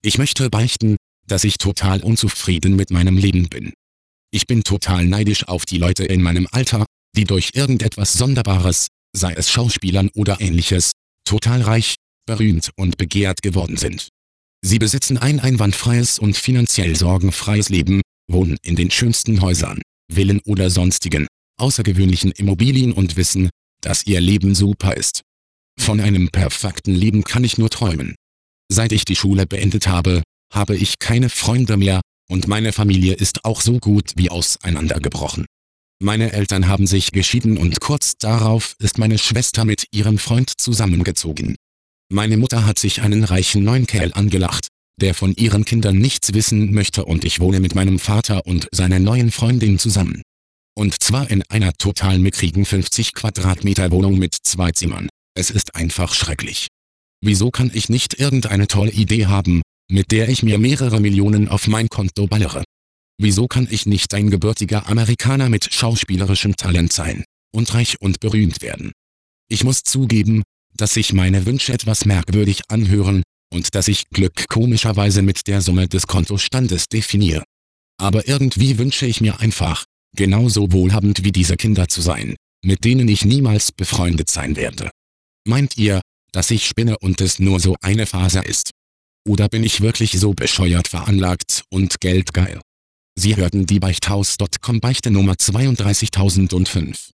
Ich möchte beichten, dass ich total unzufrieden mit meinem Leben bin. Ich bin total neidisch auf die Leute in meinem Alter, die durch irgendetwas Sonderbares, sei es Schauspielern oder ähnliches, total reich, berühmt und begehrt geworden sind. Sie besitzen ein einwandfreies und finanziell sorgenfreies Leben, wohnen in den schönsten Häusern, Villen oder sonstigen, außergewöhnlichen Immobilien und wissen, dass ihr Leben super ist. Von einem perfekten Leben kann ich nur träumen. Seit ich die Schule beendet habe, habe ich keine Freunde mehr, und meine Familie ist auch so gut wie auseinandergebrochen. Meine Eltern haben sich geschieden und kurz darauf ist meine Schwester mit ihrem Freund zusammengezogen. Meine Mutter hat sich einen reichen neuen Kerl angelacht, der von ihren Kindern nichts wissen möchte, und ich wohne mit meinem Vater und seiner neuen Freundin zusammen. Und zwar in einer total mickrigen 50 Quadratmeter Wohnung mit 2 Zimmern. Es ist einfach schrecklich. Wieso kann ich nicht irgendeine tolle Idee haben, mit der ich mir mehrere Millionen auf mein Konto ballere? Wieso kann ich nicht ein gebürtiger Amerikaner mit schauspielerischem Talent sein und reich und berühmt werden? Ich muss zugeben, dass sich meine Wünsche etwas merkwürdig anhören und dass ich Glück komischerweise mit der Summe des Kontostandes definiere. Aber irgendwie wünsche ich mir einfach, genauso wohlhabend wie diese Kinder zu sein, mit denen ich niemals befreundet sein werde. Meint ihr, dass ich spinne und es nur so eine Phase ist? Oder bin ich wirklich so bescheuert veranlagt und geldgeil? Sie hörten die Beichthaus.com Beichte Nummer 32005.